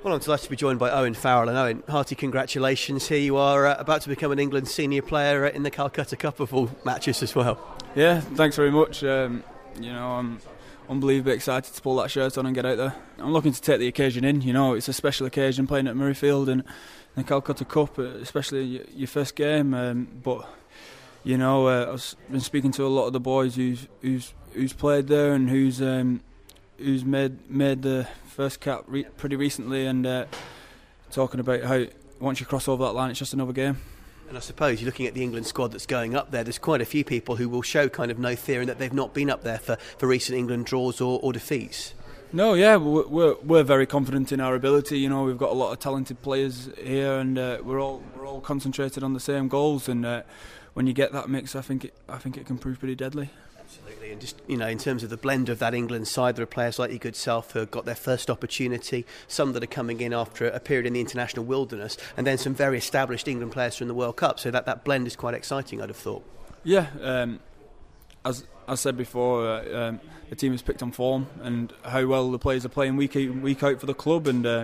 Well, I'm delighted to be joined by Owen Farrell. And Owen, hearty congratulations. Here you are about to become an England senior player in the Calcutta Cup of all matches as well. Yeah, thanks very much. I'm unbelievably excited to pull that shirt on and get out there. I'm looking to take the occasion in. It's a special occasion playing at Murrayfield and the Calcutta Cup, especially your first game. I've been speaking to a lot of the boys who's played there and who's made the first cap pretty recently, and talking about how once you cross over that line, it's just another game. And I suppose you're looking at the England squad that's going up there. There's quite a few people who will show kind of no fear in that they've not been up there for recent England draws or defeats. No, yeah, we're very confident in our ability. We've got a lot of talented players here, and we're all concentrated on the same goals. And when you get that mix, I think it can prove pretty deadly. Absolutely, and just in terms of the blend of that England side, there are players like your good self who have got their first opportunity, some that are coming in after a period in the international wilderness, and then some very established England players from the World Cup. So that blend is quite exciting, I'd have thought. Yeah, as I said before, the team has picked on form and how well the players are playing week in week out for the club, and that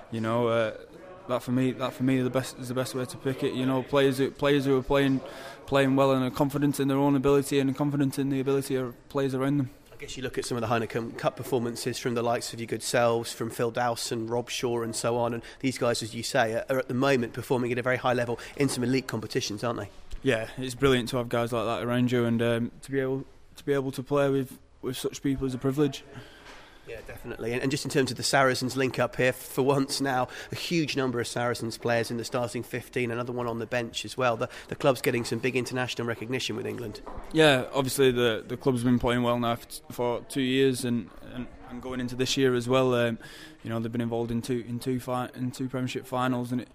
for me is the best way to pick it. Players who are playing well and are confident in their own ability and confident in the ability of players around them. I guess you look at some of the Heineken Cup performances from the likes of your good selves, from Phil Dowson, Rob Shaw and so on, and these guys, as you say, are at the moment performing at a very high level in some elite competitions, aren't they? Yeah, it's brilliant to have guys like that around you, and to be able to play with such people is a privilege. Yeah, definitely. And just in terms of the Saracens link up here, for once now, a huge number of Saracens players in the starting 15, another one on the bench as well. The club's getting some big international recognition with England. Yeah, obviously the club's been playing well now for 2 years and going into this year as well. They've been involved in two Premiership finals, and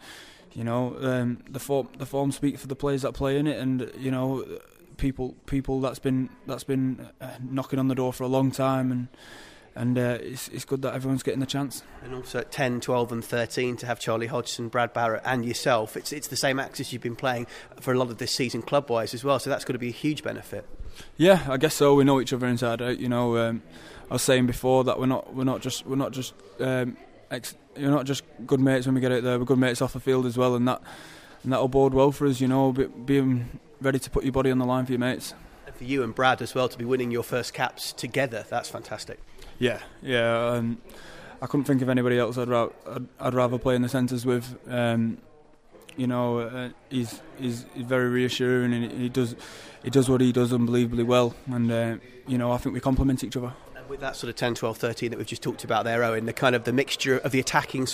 the form speaks for the players that play in it, and people that's been knocking on the door for a long time, and it's good that everyone's getting the chance. And also at 10, 12 and 13 to have Charlie Hodgson, Brad Barrett and yourself, it's the same axis you've been playing for a lot of this season club-wise as well, so that's got to be a huge benefit. Yeah, I guess so. We know each other inside out. I was saying before that we're not just good mates when we get out there, we're good mates off the field as well, and that'll bode well for us, being ready to put your body on the line for your mates. And for you and Brad as well to be winning your first caps together, that's fantastic. Yeah. I couldn't think of anybody else I'd rather play in the centres with. He's very reassuring, and he does what he does unbelievably well, and I think we complement each other. With that sort of 10, 12, 13 that we've just talked about there, Owen, the kind of the mixture of the attacking